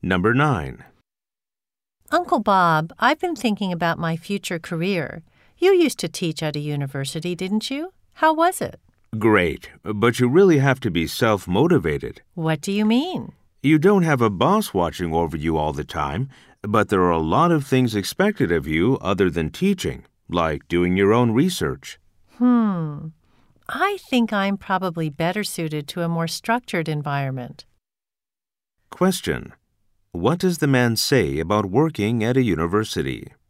Number 9. Uncle Bob, I've been thinking about my future career. You used to teach at a university, didn't you? How was it? Great, but you really have to be self-motivated. What do you mean? You don't have a boss watching over you all the time, but there are a lot of things expected of you other than teaching, like doing your own research. I think I'm probably better suited to a more structured environment. Question. What does the man say about working at a university?